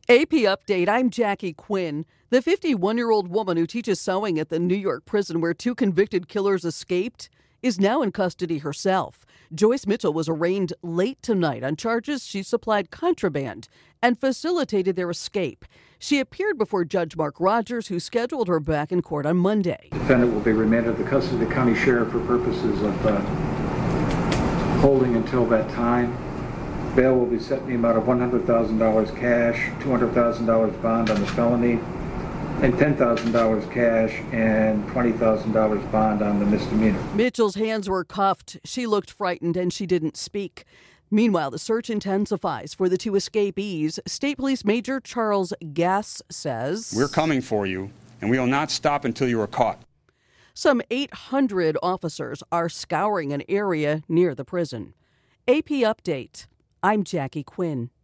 AP Update, I'm Jackie Quinn. The 51-year-old woman who teaches sewing at the New York prison where two convicted killers escaped is now in custody herself. Joyce Mitchell was arraigned late tonight on charges she supplied contraband and facilitated their escape. She appeared before Judge Mark Rogers, who scheduled her back in court on Monday. The defendant will be remanded to the custody of the county sheriff for purposes of holding until that time. Bail will be set in the amount of $100,000 cash, $200,000 bond on the felony, and $10,000 cash and $20,000 bond on the misdemeanor. Mitchell's hands were cuffed. She looked frightened and she didn't speak. Meanwhile, the search intensifies for the two escapees. State Police Major Charles Gass says, "We're coming for you, and we will not stop until you are caught." Some 800 officers are scouring an area near the prison. AP Update. I'm Jackie Quinn.